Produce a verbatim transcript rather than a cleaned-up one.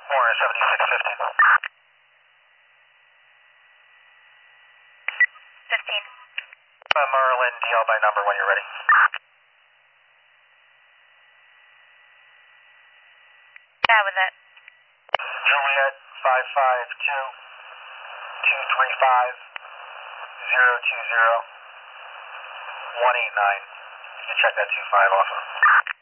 Warner seventy-six fifteen. fifteen. Uh, Merlin, D L by number when you're ready. Yeah, with it. Juliet five five two two three five zero two zero one eight nine. You can check that two five off of.